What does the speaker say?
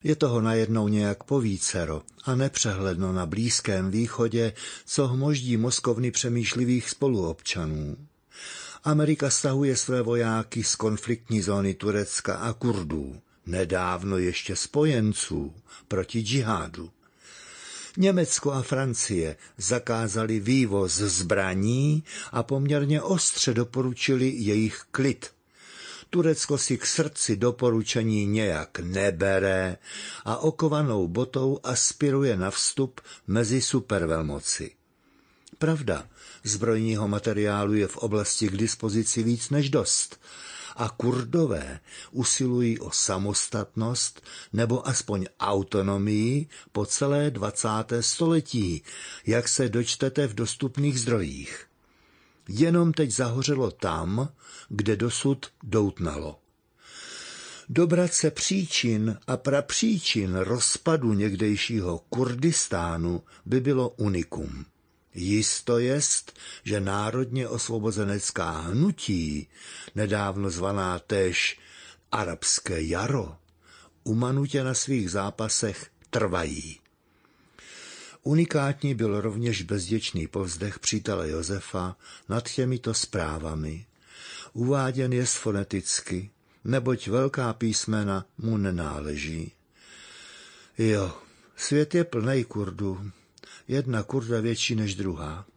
Je toho najednou nějak povícero a nepřehledno na Blízkém východě, co hmoždí mozkovny přemýšlivých spoluobčanů. Amerika stahuje své vojáky z konfliktní zóny Turecka a Kurdů, nedávno ještě spojenců, proti džihádu. Německo a Francie zakázali vývoz zbraní a poměrně ostře doporučili jejich klid. Turecko si k srdci doporučení nějak nebere a okovanou botou aspiruje na vstup mezi supervelmoci. Pravda, zbrojního materiálu je v oblasti k dispozici víc než dost a Kurdové usilují o samostatnost nebo aspoň autonomii po celé 20. století, jak se dočtete v dostupných zdrojích. Jenom teď zahořelo tam, kde dosud doutnalo. Dobrat se příčin a prapříčin rozpadu někdejšího Kurdistánu by bylo unikum. Jisto jest, že národně osvobozenecká hnutí, nedávno zvaná též Arabské jaro, umanutě na svých zápasech trvají. Unikátní byl rovněž bezděčný povzdech přítele Josefa nad těmito zprávami. Uváděn jest foneticky, neboť velká písmena mu nenáleží. Jo, svět je plnej Kurdů, jedna Kurda větší než druhá.